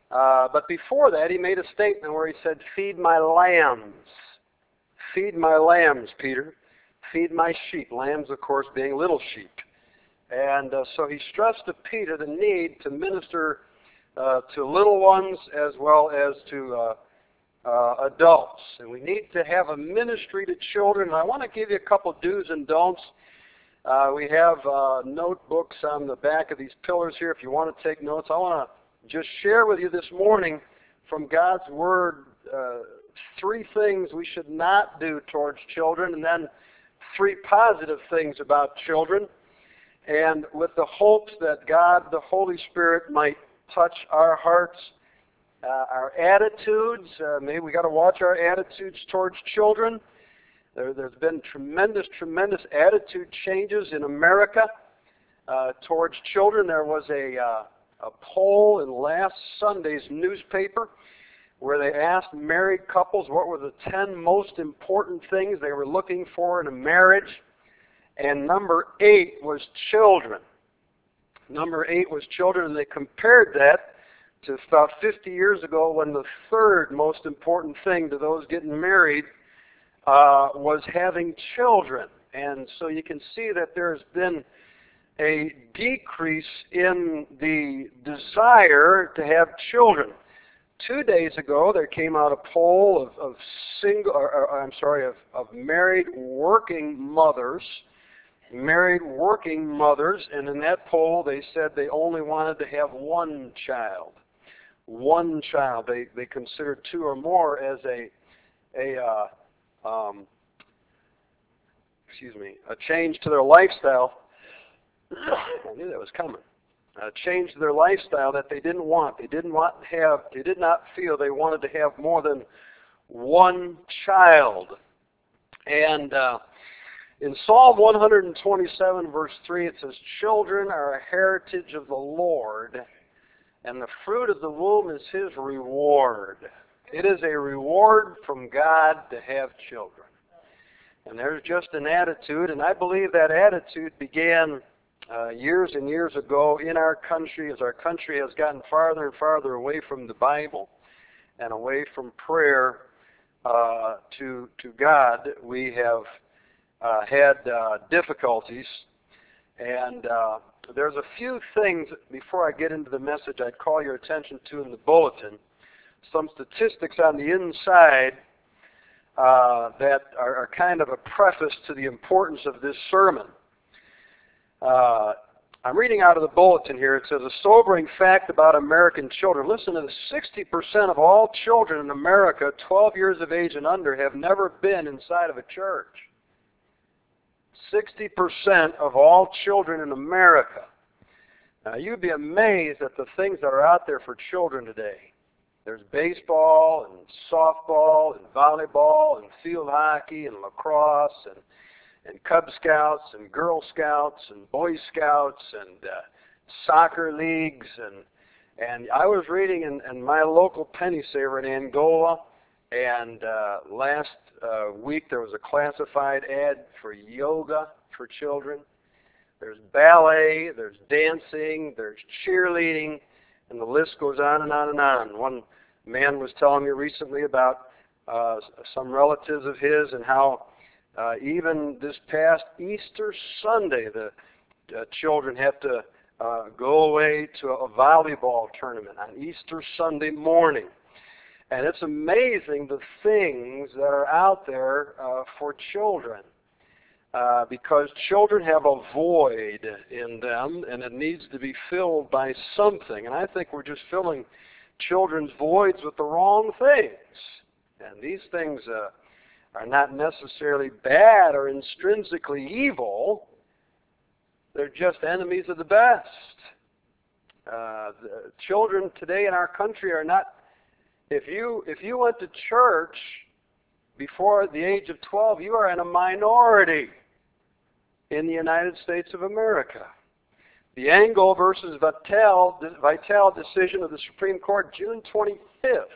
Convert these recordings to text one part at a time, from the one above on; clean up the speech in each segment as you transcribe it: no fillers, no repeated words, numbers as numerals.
But before that, he made a statement where he said, "Feed my lambs. Feed my lambs, Peter. Feed my sheep." Lambs, of course, being little sheep. And so he stressed to Peter the need to minister to little ones as well as to adults. And we need to have a ministry to children. And I want to give you a couple do's and don'ts. We have notebooks on the back of these pillars here if you want to take notes. I want to just share with you this morning from God's Word 3 things we should not do towards children, and then 3 positive things about children, and with the hopes that God, the Holy Spirit, might touch our hearts, our attitudes. Maybe we got to watch our attitudes towards children. There's been tremendous attitude changes in America towards children. There was a poll in last Sunday's newspaper where they asked married couples what were the 10 most important things they were looking for in a marriage, and number 8 was children. Number 8 was children, and they compared that to about 50 years ago when the 3rd most important thing to those getting married was having children. And so you can see that there's been a decrease in the desire to have children. 2 days ago, there came out a poll of married working mothers, and in that poll they said they only wanted to have one child. One child. They considered 2 or more as a change to their lifestyle. I knew that was coming. A change to their lifestyle that they didn't want. They did not feel they wanted to have more than one child. And in Psalm 127, verse 3, it says, "Children are a heritage of the Lord, and the fruit of the womb is His reward." It is a reward from God to have children. And there's just an attitude, and I believe that attitude began years and years ago in our country, as our country has gotten farther and farther away from the Bible and away from prayer to God. We have had difficulties, and there's a few things, before I get into the message, I'd call your attention to in the bulletin. Some statistics on the inside that are kind of a preface to the importance of this sermon. I'm reading out of the bulletin here. It says, "A sobering fact about American children." Listen to this. 60% of all children in America 12 years of age and under have never been inside of a church. 60% of all children in America. Now, you'd be amazed at the things that are out there for children today. There's baseball and softball and volleyball and field hockey and lacrosse and Cub Scouts and Girl Scouts and Boy Scouts and soccer leagues. And I was reading in my local penny saver in Angola, and last week there was a classified ad for yoga for children. There's ballet, there's dancing, there's cheerleading, and the list goes on and on and on. One man was telling me recently about some relatives of his and how even this past Easter Sunday, the children have to go away to a volleyball tournament on Easter Sunday morning. And it's amazing the things that are out there for children. Because children have a void in them, and it needs to be filled by something. And I think we're just filling children's voids with the wrong things. And these things are not necessarily bad or intrinsically evil. They're just enemies of the best. The children today in our country are not. If you went to church before the age of 12, you are in a minority in the United States of America. The Engel versus Vitale decision of the Supreme Court, June 25th,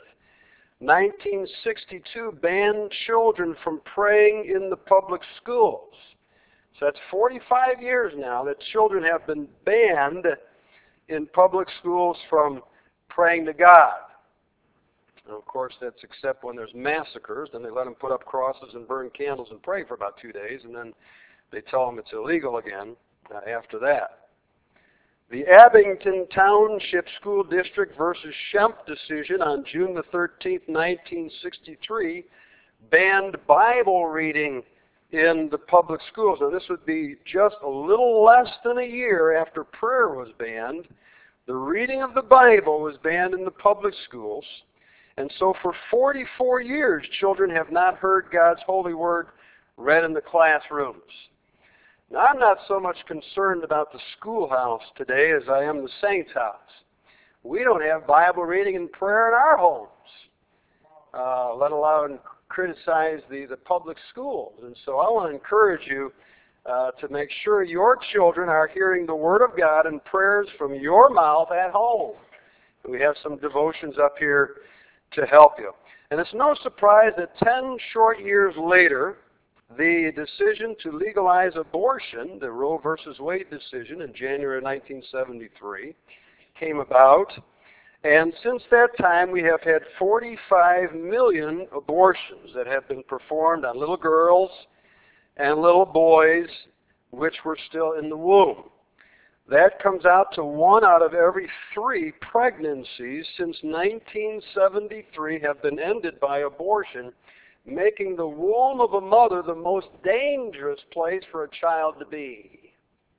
1962, banned children from praying in the public schools. So that's 45 years now that children have been banned in public schools from praying to God. And of course, that's except when there's massacres. Then they let them put up crosses and burn candles and pray for about 2 days, and then they tell them it's illegal again after that. The Abington Township School District versus Schempp decision on June the 13th, 1963, banned Bible reading in the public schools. Now, this would be just a little less than a year after prayer was banned. The reading of the Bible was banned in the public schools. And so for 44 years, children have not heard God's holy word read in the classrooms. Now, I'm not so much concerned about the schoolhouse today as I am the saints' house. We don't have Bible reading and prayer in our homes, let alone criticize the public schools. And so I want to encourage you to make sure your children are hearing the Word of God and prayers from your mouth at home. We have some devotions up here to help you. And it's no surprise that 10 short years later, the decision to legalize abortion, the Roe versus Wade decision in January 1973, came about. And since that time, we have had 45 million abortions that have been performed on little girls and little boys which were still in the womb. That comes out to 1 out of every 3 pregnancies since 1973 have been ended by abortion, making the womb of a mother the most dangerous place for a child to be.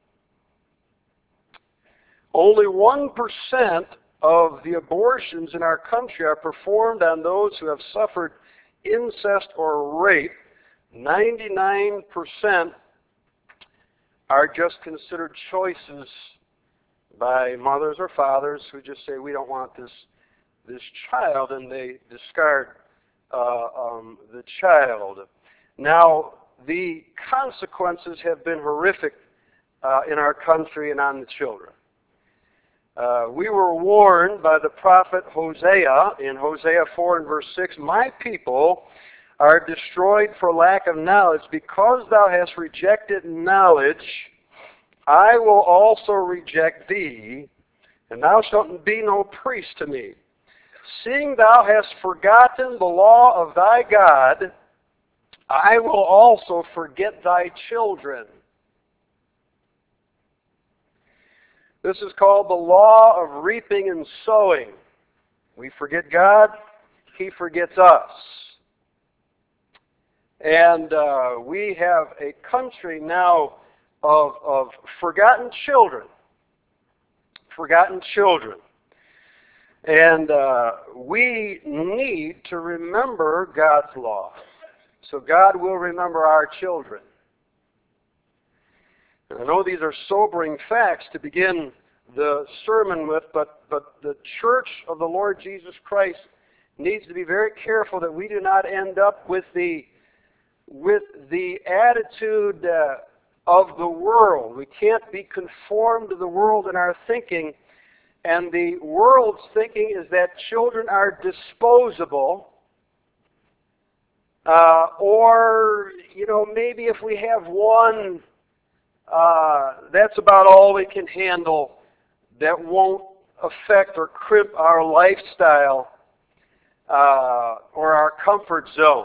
Only 1% of the abortions in our country are performed on those who have suffered incest or rape. 99% are just considered choices by mothers or fathers who just say, we don't want this child, and they discard the child. Now, the consequences have been horrific in our country and on the children. We were warned by the prophet Hosea in Hosea 4 and verse 6, my people are destroyed for lack of knowledge. Because thou hast rejected knowledge, I will also reject thee, and thou shalt be no priest to me. Seeing thou hast forgotten the law of thy God, I will also forget thy children. This is called the law of reaping and sowing. We forget God, He forgets us. And we have a country now of forgotten children. Forgotten children. And we need to remember God's law. So God will remember our children. And I know these are sobering facts to begin the sermon with, but the church of the Lord Jesus Christ needs to be very careful that we do not end up with the attitude of the world. We can't be conformed to the world in our thinking. And the world's thinking is that children are disposable. Or, maybe if we have one, that's about all we can handle. That won't affect or crimp our lifestyle or our comfort zone.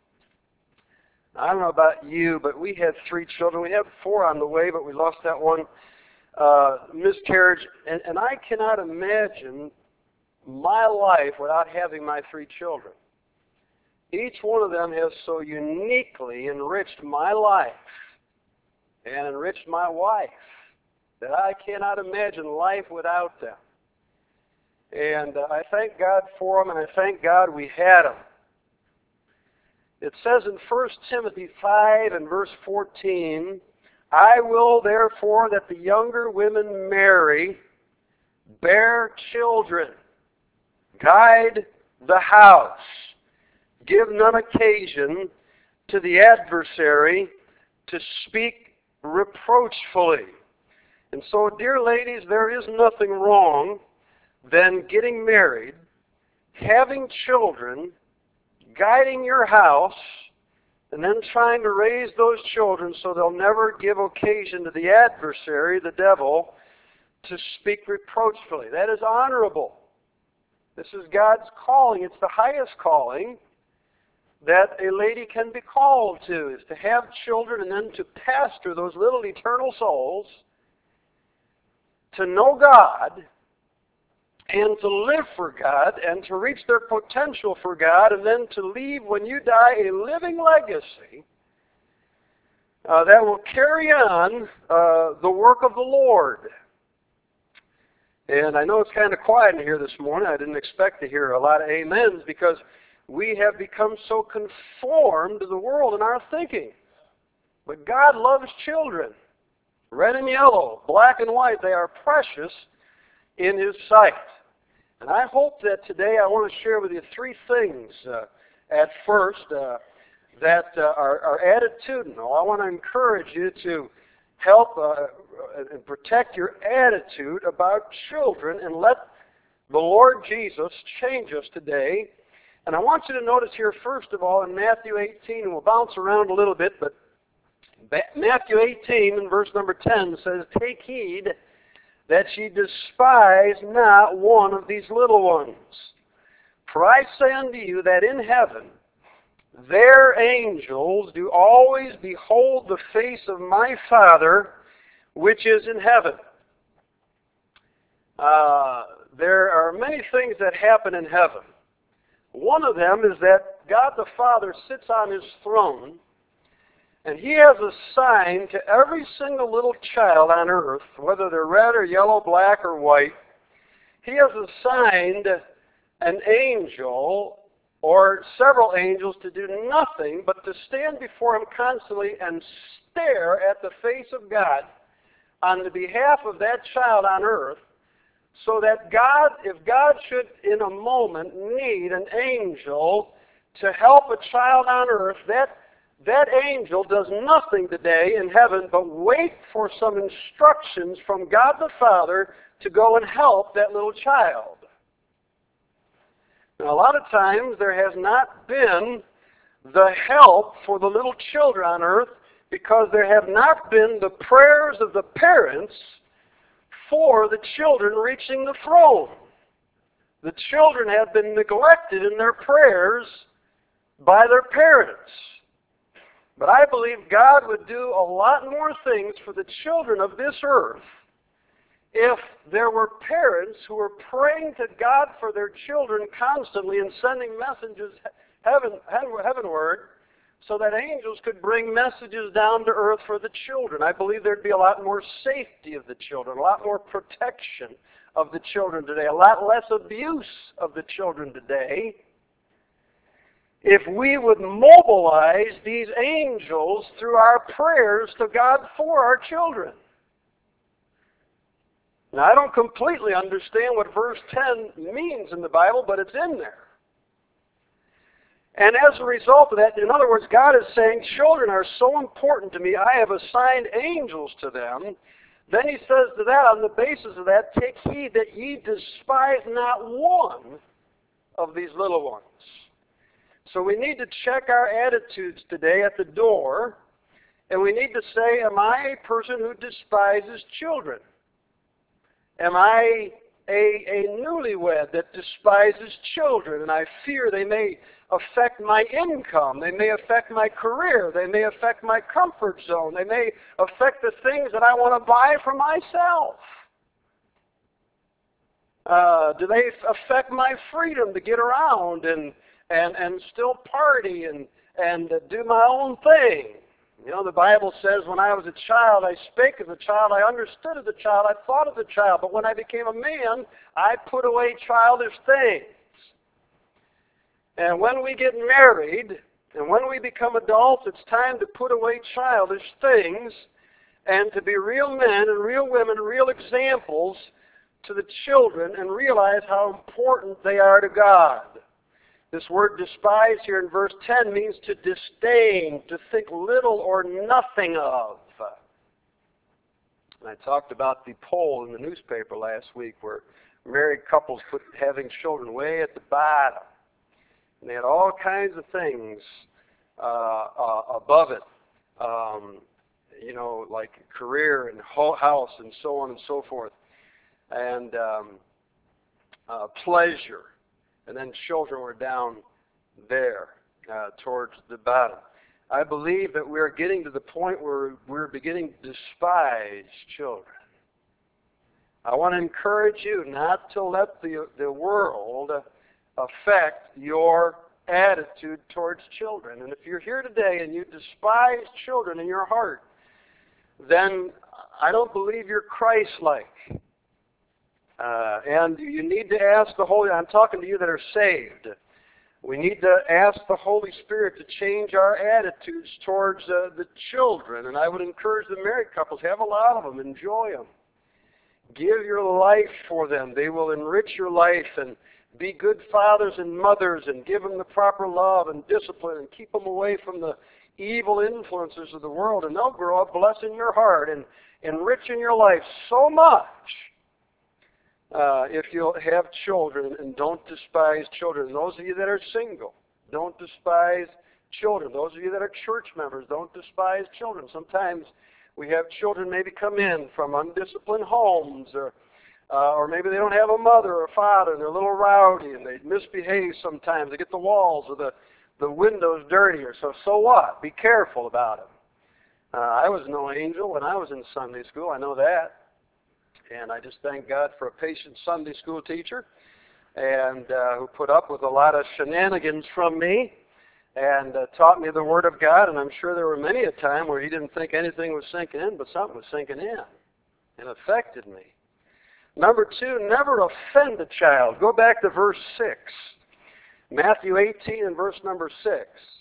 I don't know about you, but we had 3 children. We have 4 on the way, but we lost that one miscarriage. And I cannot imagine my life without having my 3 children. Each one of them has so uniquely enriched my life and enriched my wife that I cannot imagine life without them. And I thank God for them, and I thank God we had them. It says in 1 Timothy 5 and verse 14, I will therefore that the younger women marry, bear children, guide the house, give none occasion to the adversary to speak reproachfully. And so, dear ladies, there is nothing wrong than getting married, having children, guiding your house, and then trying to raise those children so they'll never give occasion to the adversary, the devil, to speak reproachfully. That is honorable. This is God's calling. It's the highest calling that a lady can be called to, is to have children and then to pastor those little eternal souls, to know God, and to live for God, and to reach their potential for God, and then to leave, when you die, a living legacy that will carry on the work of the Lord. And I know it's kind of quiet in here this morning. I didn't expect to hear a lot of amens, because we have become so conformed to the world in our thinking. But God loves children. Red and yellow, black and white, they are precious in His sight. And I hope that today I want to share with you three things at first that are attitudinal. I want to encourage you to help and protect your attitude about children, and let the Lord Jesus change us today. And I want you to notice here, first of all, in Matthew 18, and we'll bounce around a little bit, but Matthew 18 and verse number 10 says, "Take heed that ye despise not one of these little ones. For I say unto you that in heaven their angels do always behold the face of my Father which is in heaven." There are many things that happen in heaven. One of them is that God the Father sits on His throne, and He has assigned to every single little child on earth, whether they're red or yellow, black or white, He has assigned an angel or several angels to do nothing but to stand before Him constantly and stare at the face of God on the behalf of that child on earth, so that God, if God should in a moment need an angel to help a child on earth, that angel does nothing today in heaven but wait for some instructions from God the Father to go and help that little child. Now, a lot of times there has not been the help for the little children on earth because there have not been the prayers of the parents for the children reaching the throne. The children have been neglected in their prayers by their parents. But I believe God would do a lot more things for the children of this earth if there were parents who were praying to God for their children constantly and sending messages heavenward, so that angels could bring messages down to earth for the children. I believe there'd be a lot more safety of the children, a lot more protection of the children today, a lot less abuse of the children today, if we would mobilize these angels through our prayers to God for our children. Now, I don't completely understand what verse 10 means in the Bible, but it's in there. And as a result of that, in other words, God is saying, children are so important to me, I have assigned angels to them. Then He says to that, on the basis of that, take heed that ye despise not one of these little ones. So we need to check our attitudes today at the door, and we need to say, am I a person who despises children? Am I a newlywed that despises children, and I fear they may affect my income, they may affect my career, they may affect my comfort zone, they may affect the things that I want to buy for myself? Do they affect my freedom to get around and still party and do my own thing? You know, the Bible says, when I was a child, I spake as a child, I understood as a child, I thought as a child, but when I became a man, I put away childish things. And when we get married, and when we become adults, it's time to put away childish things and to be real men and real women, real examples to the children, and realize how important they are to God. This word despise here in verse 10 means to disdain, to think little or nothing of. And I talked about the poll in the newspaper last week where married couples put having children way at the bottom. And they had all kinds of things above it, you know, like career and house and so on and so forth, and pleasure. and then children were down there towards the bottom. I believe that we're getting to the point where we're beginning to despise children. I want to encourage you not to let the world affect your attitude towards children. And if you're here today and you despise children in your heart, then I don't believe you're Christ-like. And you need to ask the Holy, I'm talking to you that are saved. We need to ask the Holy Spirit to change our attitudes towards the children. And I would encourage the married couples, have a lot of them, enjoy them. Give your life for them. They will enrich your life, and be good fathers and mothers, and give them the proper love and discipline, and keep them away from the evil influences of the world. And they'll grow up blessing your heart and enriching your life so much. If you'll have children, and don't despise children. Those of you that are single, don't despise children. Those of you that are church members, don't despise children. Sometimes we have children maybe come in from undisciplined homes, or maybe they don't have a mother or a father, and they're a little rowdy, and they misbehave sometimes. They get the walls or the windows dirtier. So what? Be careful about them. I was no angel when I was in Sunday school. I know that. And I just thank God for a patient Sunday school teacher, and who put up with a lot of shenanigans from me, and taught me the Word of God. And I'm sure there were many a time where he didn't think anything was sinking in, but something was sinking in and affected me. Number 2, never offend a child. Go back to verse 6. Matthew 18 and verse number 6.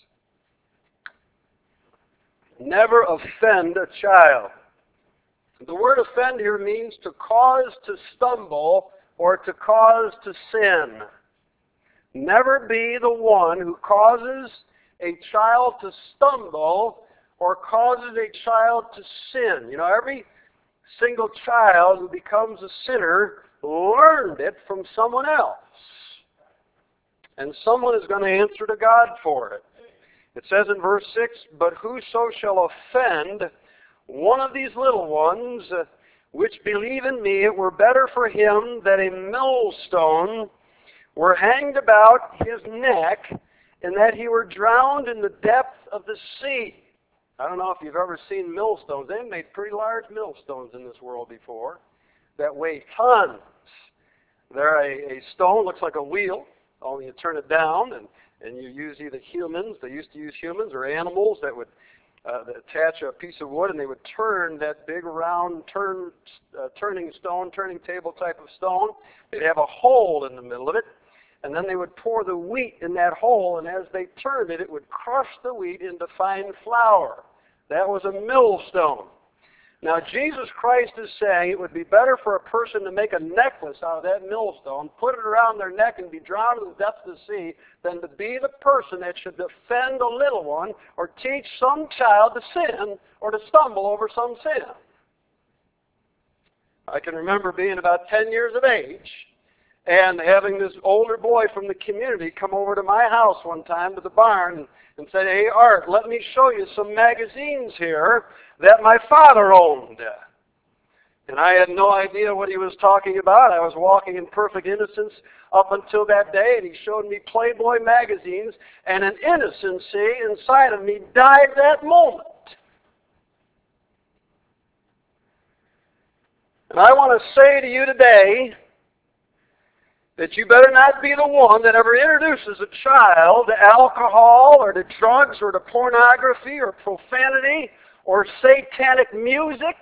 Never offend a child. The word offend here means to cause to stumble or to cause to sin. Never be the one who causes a child to stumble or causes a child to sin. You know, every single child who becomes a sinner learned it from someone else. And someone is going to answer to God for it. It says in verse 6, "But whoso shall offend one of these little ones which believe in me, it were better for him that a millstone were hanged about his neck, and that he were drowned in the depth of the sea." I don't know if you've ever seen millstones. They've made pretty large millstones in this world before that weigh tons. They're a stone, looks like a wheel, only you turn it down, and you use either humans, they used to use humans, or animals that would attach a piece of wood, and they would turn that big round turning table type of stone. They'd have a hole in the middle of it, and then they would pour the wheat in that hole, and as they turned it, it would crush the wheat into fine flour. That was a millstone. Now, Jesus Christ is saying it would be better for a person to make a necklace out of that millstone, put it around their neck, and be drowned in the depths of the sea, than to be the person that should defend a little one or teach some child to sin or to stumble over some sin. I can remember being about 10 years of age and having this older boy from the community come over to my house one time to the barn and said, "Hey, Art, let me show you some magazines here that my father owned." And I had no idea what he was talking about. I was walking in perfect innocence up until that day, and he showed me Playboy magazines, and an innocency inside of me died that moment. And I want to say to you today that you better not be the one that ever introduces a child to alcohol or to drugs or to pornography or profanity or satanic music,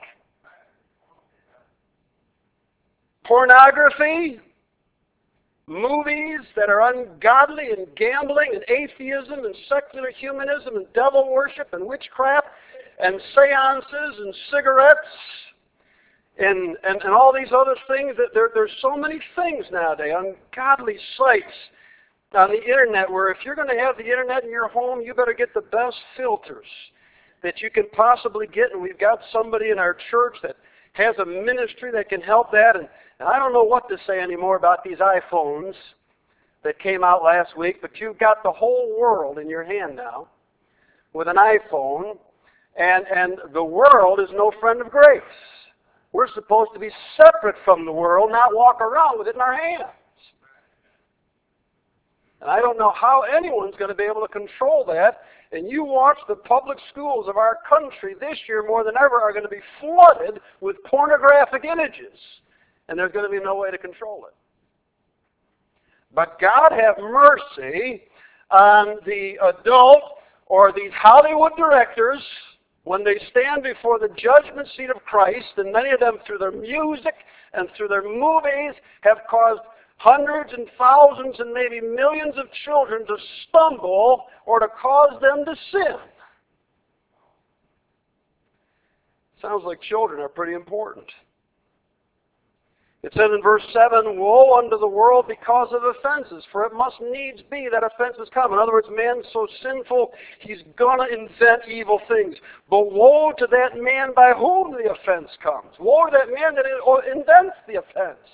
pornography, movies that are ungodly, and gambling and atheism and secular humanism and devil worship and witchcraft and seances and cigarettes and all these other things. That there's so many things nowadays, ungodly sites on the internet, where if you're going to have the internet in your home, you better get the best filters that you can possibly get. And we've got somebody in our church that has a ministry that can help that. And I don't know what to say anymore about these iPhones that came out last week, but you've got the whole world in your hand now with an iPhone, and the world is no friend of grace. We're supposed to be separate from the world, not walk around with it in our hands. And I don't know how anyone's going to be able to control that. And you watch the public schools of our country this year more than ever are going to be flooded with pornographic images. And there's going to be no way to control it. But God have mercy on the adult or these Hollywood directors when they stand before the judgment seat of Christ, and many of them through their music and through their movies have caused hundreds and thousands and maybe millions of children to stumble or to cause them to sin. Sounds like children are pretty important. It says in verse 7, woe unto the world because of offenses, for it must needs be that offenses come. In other words, man's so sinful, he's going to invent evil things. But woe to that man by whom the offense comes. Woe to that man that invents the offense.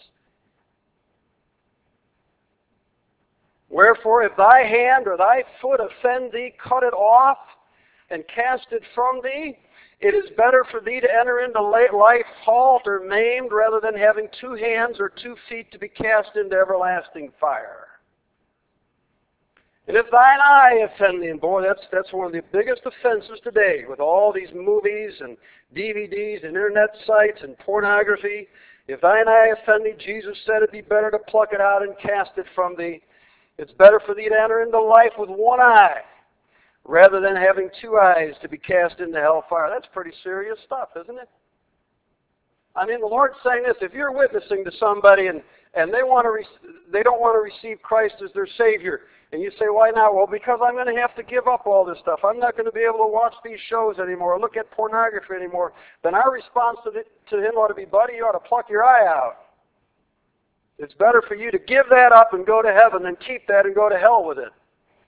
Wherefore, if thy hand or thy foot offend thee, cut it off and cast it from thee. It is better for thee to enter into life halt or maimed rather than having 2 hands or 2 feet to be cast into everlasting fire. And if thine eye offend thee, and boy, that's one of the biggest offenses today with all these movies and DVDs and internet sites and pornography. If thine eye offend thee, Jesus said it'd be better to pluck it out and cast it from thee. It's better for thee to enter into life with 1 eye rather than having 2 eyes to be cast into hellfire. That's pretty serious stuff, isn't it? I mean, the Lord's saying this: if you're witnessing to somebody and they don't want to receive Christ as their Savior, and you say, why not? Well, because I'm going to have to give up all this stuff. I'm not going to be able to watch these shows anymore, or look at pornography anymore. Then our response to him ought to be, buddy, you ought to pluck your eye out. It's better for you to give that up and go to heaven than keep that and go to hell with it.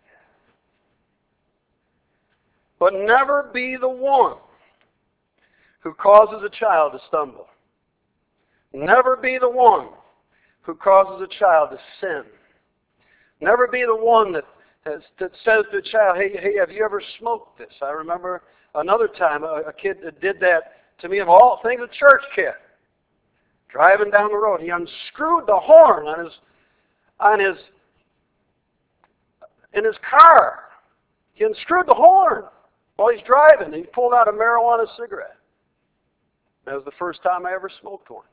But never be the one who causes a child to stumble. Never be the one who causes a child to sin. Never be the one that says to the child, hey, have you ever smoked this? I remember another time a kid that did that to me, of all things, a church kid. Driving down the road, he unscrewed the horn in his car. He unscrewed the horn while he's driving, and he pulled out a marijuana cigarette. That was the first time I ever smoked one.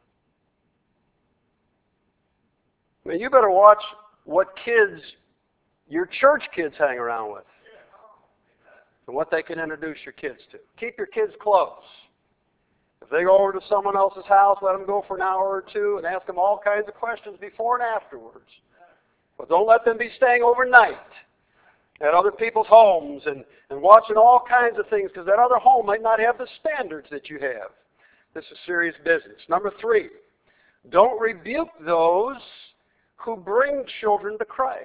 I mean, you better watch what kids your church kids hang around with and what they can introduce your kids to. Keep your kids close. If they go over to someone else's house, let them go for an hour or 2 and ask them all kinds of questions before and afterwards. But don't let them be staying overnight at other people's homes and watching all kinds of things, because that other home might not have the standards that you have. This is serious business. Number 3, don't rebuke those who bring children to Christ.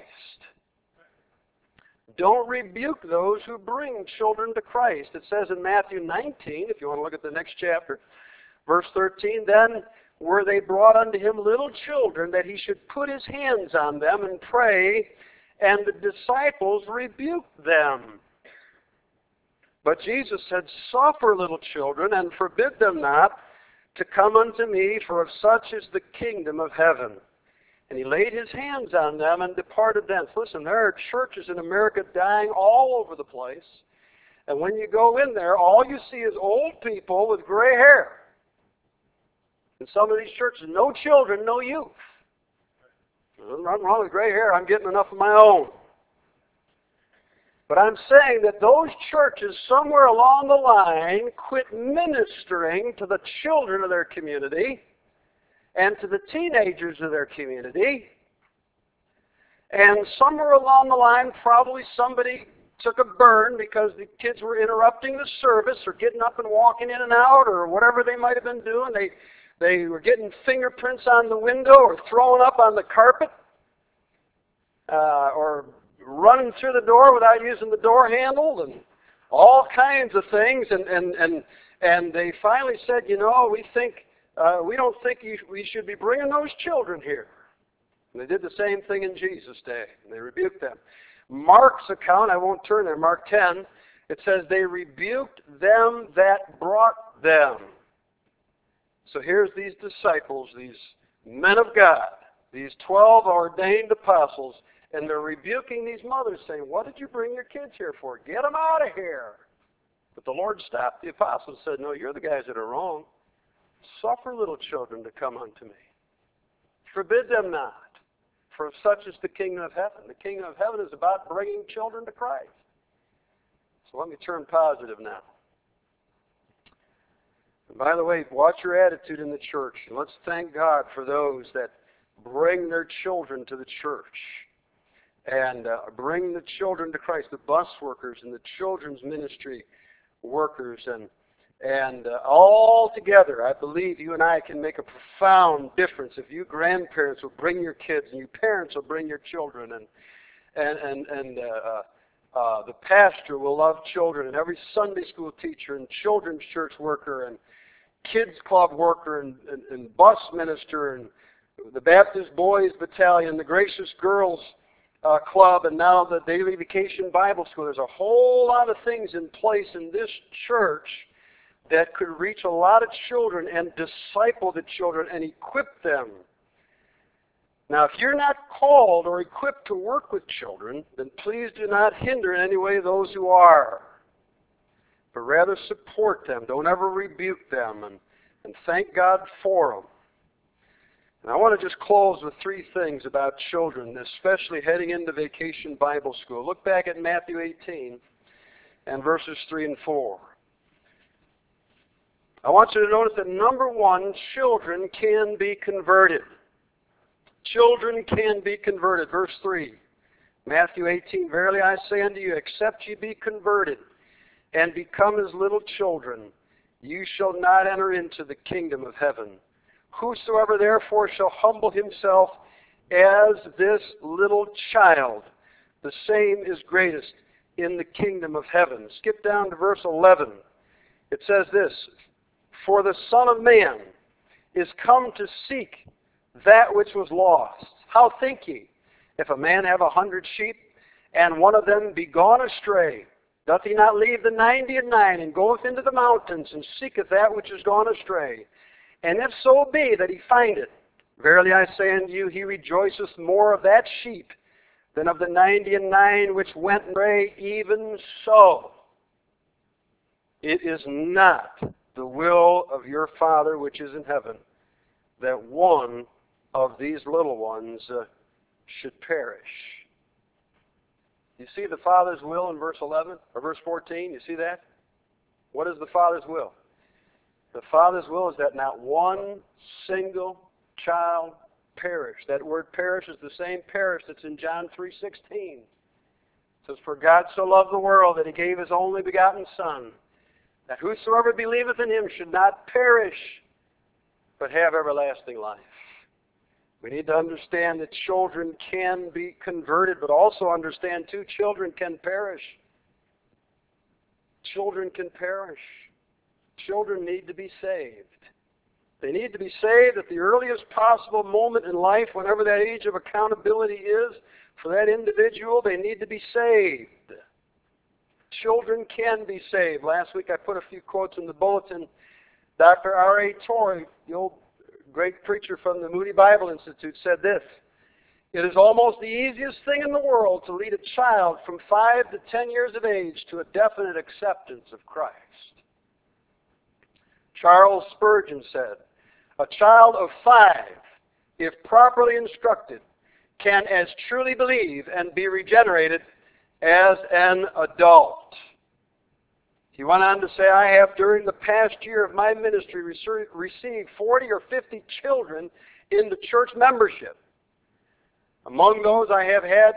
Don't rebuke those who bring children to Christ. It says in Matthew 19, if you want to look at the next chapter, verse 13, then were they brought unto him little children, that he should put his hands on them and pray, and the disciples rebuked them. But Jesus said, suffer little children, and forbid them not to come unto me, for of such is the kingdom of heaven. And he laid his hands on them and departed thence. Listen, there are churches in America dying all over the place. And when you go in there, all you see is old people with gray hair. In some of these churches, no children, no youth. There's nothing wrong with gray hair. I'm getting enough of my own. But I'm saying that those churches somewhere along the line quit ministering to the children of their community and to the teenagers of their community. And somewhere along the line, probably somebody took a burn because the kids were interrupting the service or getting up and walking in and out or whatever they might have been doing. They were getting fingerprints on the window or throwing up on the carpet or running through the door without using the door handle and all kinds of things. And they finally said, you know, we don't think we should be bringing those children here. And they did the same thing in Jesus' day. And they rebuked them. Mark's account, I won't turn there, Mark 10, it says they rebuked them that brought them. So here's these disciples, these men of God, these 12 ordained apostles, And they're rebuking these mothers, saying, what did you bring your kids here for? Get them out of here. But the Lord stopped the apostles and said, no, you're the guys that are wrong. Suffer little children to come unto me. Forbid them not, for of such is the kingdom of heaven. The kingdom of heaven is about bringing children to Christ. So let me turn positive now. And by the way, watch your attitude in the church. And let's thank God for those that bring their children to the church and bring the children to Christ, the bus workers and the children's ministry workers. And all together, I believe you and I can make a profound difference if you grandparents will bring your kids and you parents will bring your children, and the pastor will love children, and every Sunday school teacher and children's church worker and kids club worker and bus minister and the Baptist Boys Battalion, the Gracious Girls Club, and now the Daily Vacation Bible School. There's a whole lot of things in place in this church that could reach a lot of children and disciple the children and equip them. Now, if you're not called or equipped to work with children, then please do not hinder in any way those who are, but rather support them. Don't ever rebuke them, and thank God for them. And I want to just close with three things about children, especially heading into Vacation Bible School. Look back at Matthew 18 and verses 3 and 4. I want you to notice that, number one, children can be converted. Children can be converted. Verse 3, Matthew 18, verily I say unto you, except ye be converted and become as little children, you shall not enter into the kingdom of heaven. Whosoever therefore shall humble himself as this little child, the same is greatest in the kingdom of heaven. Skip down to verse 11. It says this, for the Son of Man is come to seek that which was lost. How think ye? If a man have 100 sheep, and one of them be gone astray, doth he not leave the 99 and goeth into the mountains, and seeketh that which is gone astray? And if so be that he find it, verily I say unto you, he rejoiceth more of that sheep than of the 99 which went astray. Even so, it is not the will of your Father which is in heaven that one of these little ones should perish. You see the Father's will in verse 11 or verse 14? You see that? What is the Father's will? The Father's will is that not one single child perish. That word perish is the same perish that's in John 3:16. It says, for God so loved the world that he gave his only begotten Son, that whosoever believeth in him should not perish, but have everlasting life. We need to understand that children can be converted, but also understand, too, children can perish. Children can perish. Children need to be saved. They need to be saved at the earliest possible moment in life, whenever that age of accountability is for that individual. They need to be saved. Children can be saved. Last week I put a few quotes in the bulletin. Dr. R.A. Torrey, the old great preacher from the Moody Bible Institute, said this, it is almost the easiest thing in the world to lead a child from 5 to 10 years of age to a definite acceptance of Christ. Charles Spurgeon said, a child of 5, if properly instructed, can as truly believe and be regenerated as an adult. He went on to say, I have during the past year of my ministry received 40 or 50 children into church membership. Among those I have had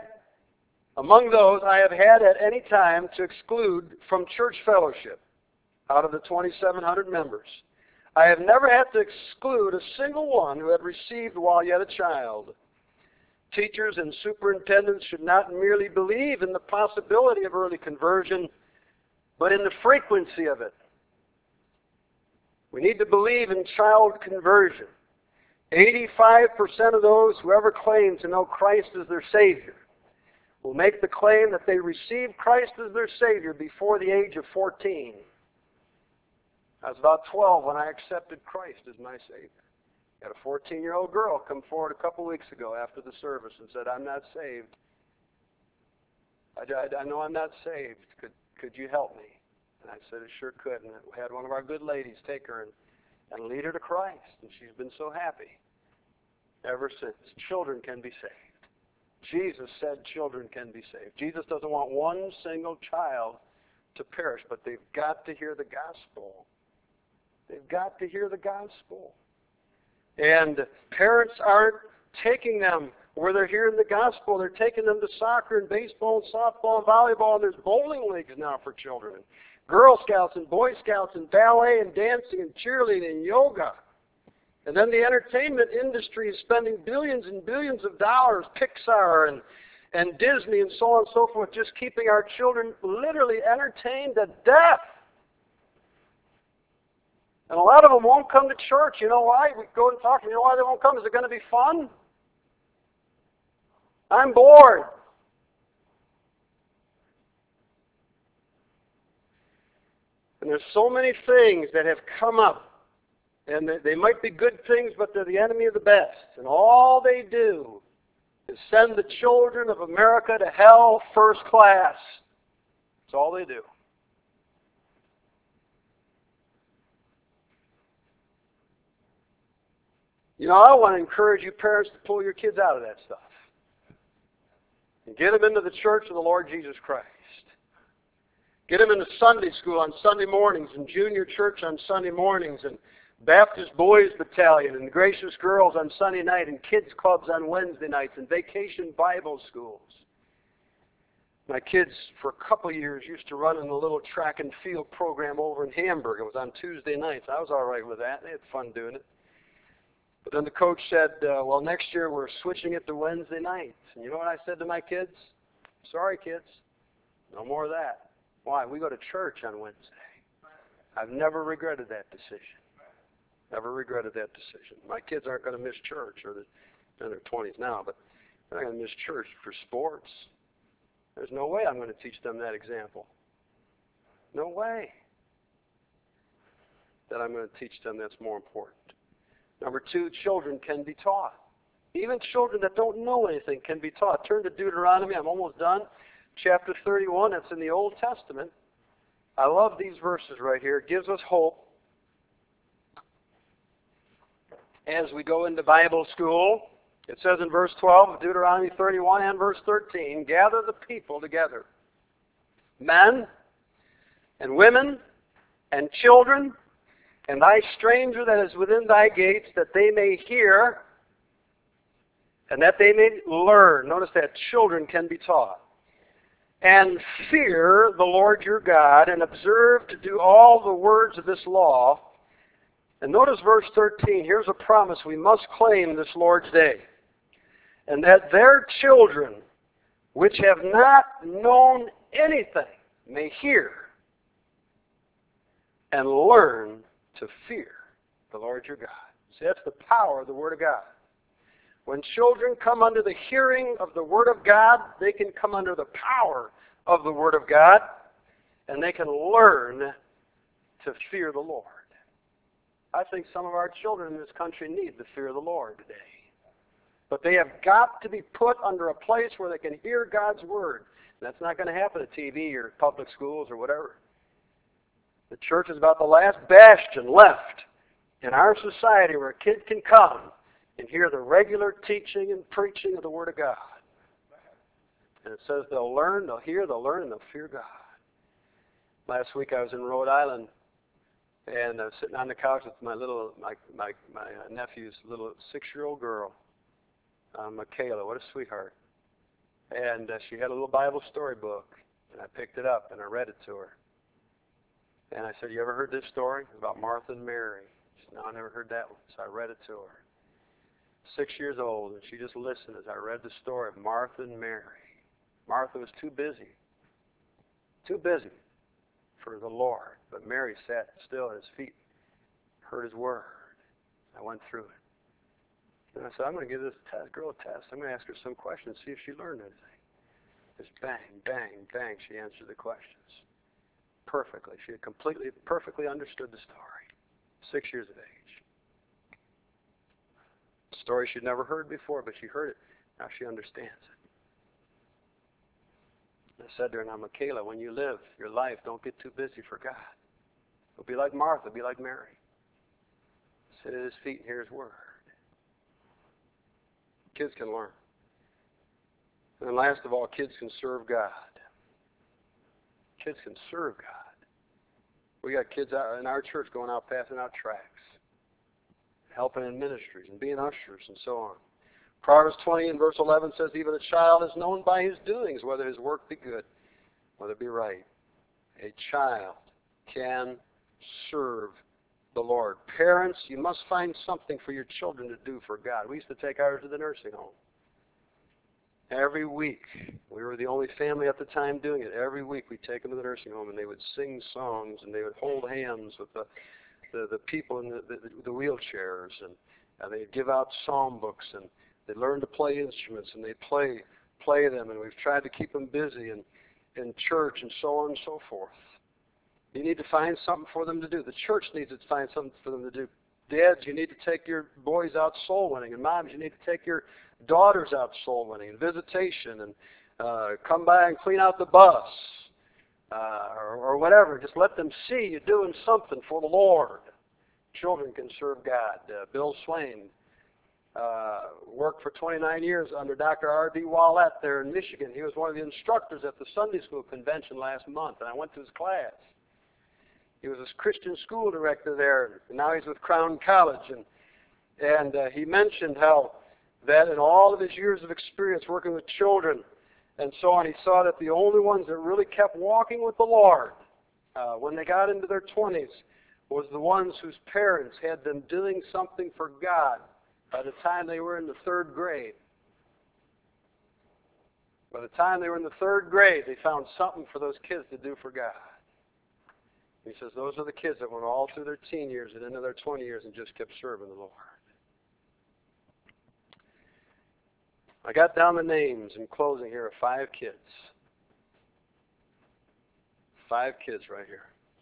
at any time to exclude from church fellowship out of the 2,700 members. I have never had to exclude a single one who had received while yet a child. Teachers and superintendents should not merely believe in the possibility of early conversion, but in the frequency of it. We need to believe in child conversion. 85% of those who ever claim to know Christ as their Savior will make the claim that they received Christ as their Savior before the age of 14. I was about 12 when I accepted Christ as my Savior. I had a 14-year-old girl come forward a couple weeks ago after the service and said, I'm not saved. I know I'm not saved. Could you help me? And I said, I sure could. And we had one of our good ladies take her and lead her to Christ. And she's been so happy ever since. Children can be saved. Jesus said children can be saved. Jesus doesn't want one single child to perish, but they've got to hear the gospel. They've got to hear the gospel. And parents aren't taking them where they're hearing the gospel. They're taking them to soccer and baseball and softball and volleyball, and there's bowling leagues now for children. And Girl Scouts and Boy Scouts and ballet and dancing and cheerleading and yoga. And then the entertainment industry is spending billions and billions of dollars, Pixar and Disney and so on and so forth, just keeping our children literally entertained to death. And a lot of them won't come to church. You know why? We go and talk, you know why they won't come? Is it going to be fun? I'm bored. And there's so many things that have come up. And they might be good things, but they're the enemy of the best. And all they do is send the children of America to hell first class. That's all they do. You know, I want to encourage you parents to pull your kids out of that stuff. And get them into the church of the Lord Jesus Christ. Get them into Sunday school on Sunday mornings and junior church on Sunday mornings and Baptist Boys Battalion and Gracious Girls on Sunday night and kids clubs on Wednesday nights and vacation Bible schools. My kids, for a couple of years, used to run in a little track and field program over in Hamburg. It was on Tuesday nights. I was all right with that. They had fun doing it. But then the coach said, well, next year we're switching it to Wednesday nights. And you know what I said to my kids? Sorry, kids. No more of that. Why? We go to church on Wednesday. I've never regretted that decision. Never regretted that decision. My kids aren't going to miss church, or they're in their 20s now, but they're not going to miss church for sports. There's no way I'm going to teach them that example. No way that I'm going to teach them that's more important. Number 2, children can be taught. Even children that don't know anything can be taught. Turn to Deuteronomy. I'm almost done. Chapter 31. That's in the Old Testament. I love these verses right here. It gives us hope as we go into Bible school. It says in verse 12 of Deuteronomy 31 and verse 13, gather the people together, men and women and children, and thy stranger that is within thy gates, that they may hear and that they may learn. Notice that children can be taught. And fear the Lord your God, and observe to do all the words of this law. And notice verse 13. Here's a promise we must claim this Lord's day. And that their children, which have not known anything, may hear and learn to fear the Lord your God. See, that's the power of the Word of God. When children come under the hearing of the Word of God, they can come under the power of the Word of God, and they can learn to fear the Lord. I think some of our children in this country need the fear of the Lord today. But they have got to be put under a place where they can hear God's Word. And that's not going to happen at TV or public schools or whatever. The church is about the last bastion left in our society where a kid can come and hear the regular teaching and preaching of the Word of God. And it says they'll learn, they'll hear, they'll learn, and they'll fear God. Last week I was in Rhode Island, and I was sitting on the couch with my nephew's little 6-year-old girl, Michaela. What a sweetheart. And she had a little Bible storybook, and I picked it up and I read it to her. And I said, you ever heard this story? It's about Martha and Mary. She said, no, I never heard that one. So I read it to her. 6 years old, and she just listened as I read the story of Martha and Mary. Martha was too busy for the Lord. But Mary sat still at his feet, heard his word. I went through it. And I said, I'm going to give this girl a test. I'm going to ask her some questions, see if she learned anything. Just bang, bang, bang, she answered the questions perfectly. She had perfectly understood the story. 6 years of age. A story she'd never heard before, but she heard it. Now she understands it. I said to her, now, Michaela, when you live your life, don't get too busy for God. Don't be like Martha. Be like Mary. Sit at his feet and hear his word. Kids can learn. And then last of all, kids can serve God. Kids can serve God. We got kids out in our church going out passing out tracts, helping in ministries and being ushers and so on. Proverbs 20 and verse 11 says, even a child is known by his doings, whether his work be good, whether it be right. A child can serve the Lord. Parents, you must find something for your children to do for God. We used to take ours to the nursing home. Every week, we were the only family at the time doing it. Every week we'd take them to the nursing home and they would sing songs and they would hold hands with the people in the wheelchairs and they'd give out psalm books and they'd learn to play instruments and they'd play them, and we've tried to keep them busy in church and so on and so forth. You need to find something for them to do. The church needs to find something for them to do. Dads, you need to take your boys out soul winning, and moms, you need to take your daughters out soul winning and visitation, and come by and clean out the bus or whatever. Just let them see you doing something for the Lord. Children can serve God. Bill Swain worked for 29 years under Dr. R.D. Wallett there in Michigan. He was one of the instructors at the Sunday school convention last month, and I went to his class. He was a Christian school director there, and now he's with Crown College. And he mentioned how that in all of his years of experience working with children and so on, he saw that the only ones that really kept walking with the Lord when they got into their 20s was the ones whose parents had them doing something for God by the time they were in the third grade. By the time they were in the third grade, they found something for those kids to do for God. He says those are the kids that went all through their teen years and into their 20 years and just kept serving the Lord. I got down the names in closing here of 5 kids. 5 kids right here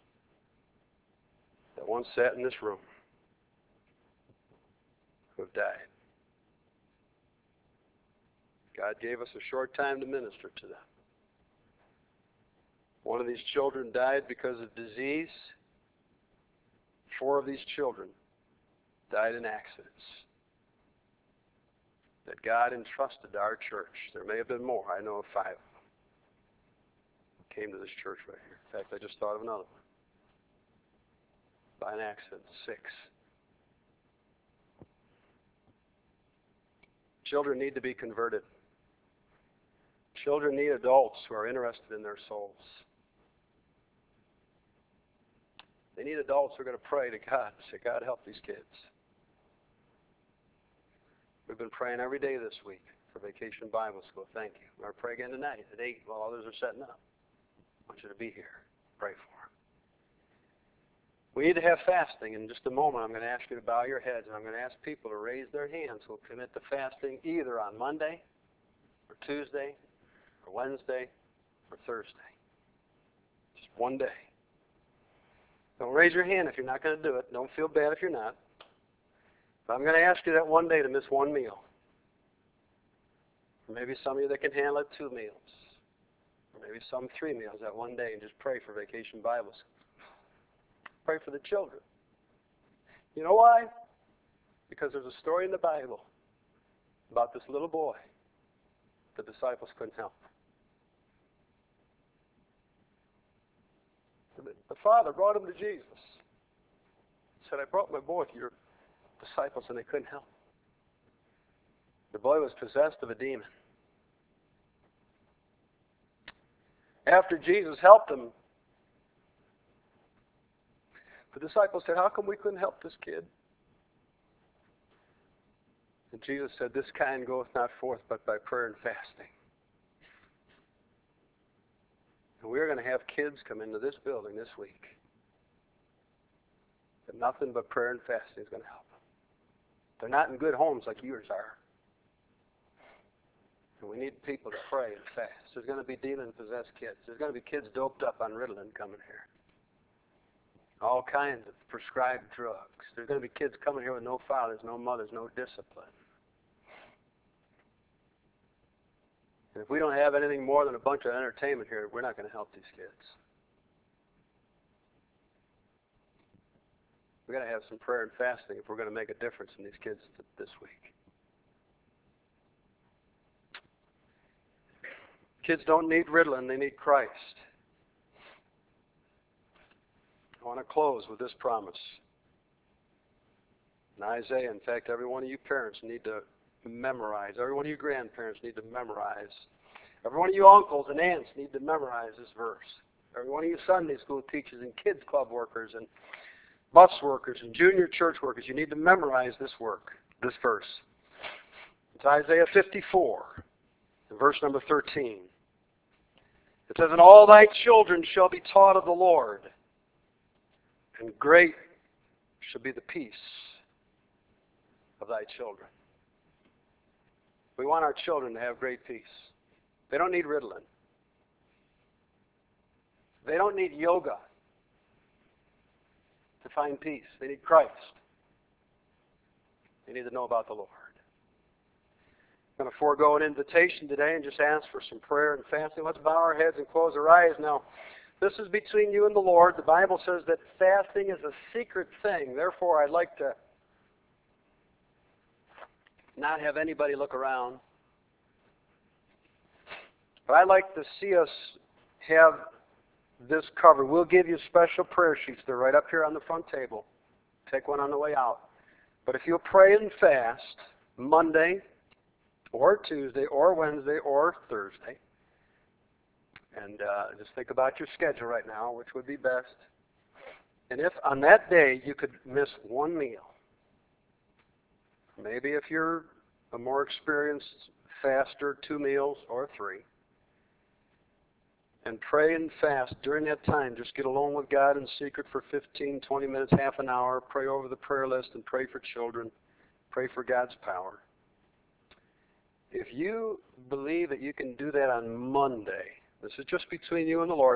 that once sat in this room who have died. God gave us a short time to minister to them. One of these children died because of disease. 4 of these children died in accidents that God entrusted to our church. There may have been more. I know of 5 of them. Came to this church right here. In fact, I just thought of another one. By an accident, 6. Children need to be converted. Children need adults who are interested in their souls. They need adults who are going to pray to God and say, God, help these kids. We've been praying every day this week for Vacation Bible School. Thank you. We're going to pray again tonight at 8 while others are setting up. I want you to be here. Pray for them. We need to have fasting. In just a moment, I'm going to ask you to bow your heads, and I'm going to ask people to raise their hands who will commit to fasting either on Monday or Tuesday or Wednesday or Thursday. Just one day. Don't raise your hand if you're not going to do it. Don't feel bad if you're not. But I'm going to ask you that one day to miss one meal. Or maybe some of you that can handle it 2 meals. Or maybe some 3 meals that one day and just pray for Vacation Bible School. Pray for the children. You know why? Because there's a story in the Bible about this little boy the disciples couldn't help. The father brought him to Jesus. He said, I brought my boy to your disciples and they couldn't help. The boy was possessed of a demon. After Jesus helped him, the disciples said, how come we couldn't help this kid? And Jesus said, this kind goeth not forth but by prayer and fasting. And we're going to have kids come into this building this week. And nothing but prayer and fasting is going to help them. They're not in good homes like yours are. And we need people to pray and fast. There's going to be demon-possessed kids. There's going to be kids doped up on Ritalin coming here. All kinds of prescribed drugs. There's going to be kids coming here with no fathers, no mothers, no discipline. And if we don't have anything more than a bunch of entertainment here, we're not going to help these kids. We've got to have some prayer and fasting if we're going to make a difference in these kids this week. Kids don't need Ritalin, they need Christ. I want to close with this promise. In Isaiah, in fact, every one of you parents need to memorize. Every one of you grandparents need to memorize. Every one of you uncles and aunts need to memorize this verse. Every one of you Sunday school teachers and kids club workers and bus workers and junior church workers, you need to memorize this verse. It's Isaiah 54, verse number 13. It says, "And all thy children shall be taught of the Lord, and great shall be the peace of thy children." We want our children to have great peace. They don't need Ritalin. They don't need yoga to find peace. They need Christ. They need to know about the Lord. I'm going to forego an invitation today and just ask for some prayer and fasting. Let's bow our heads and close our eyes. Now, this is between you and the Lord. The Bible says that fasting is a secret thing. Therefore, I'd like to not have anybody look around. But I'd like to see us have this covered. We'll give you special prayer sheets. They're right up here on the front table. Take one on the way out. But if you'll pray and fast Monday or Tuesday or Wednesday or Thursday, and just think about your schedule right now, which would be best. And if on that day you could miss one meal, maybe if you're a more experienced faster, 2 meals or 3, and pray and fast during that time. Just get alone with God in secret for 15, 20 minutes, half an hour. Pray over the prayer list and pray for children. Pray for God's power. If you believe that you can do that on Monday, this is just between you and the Lord.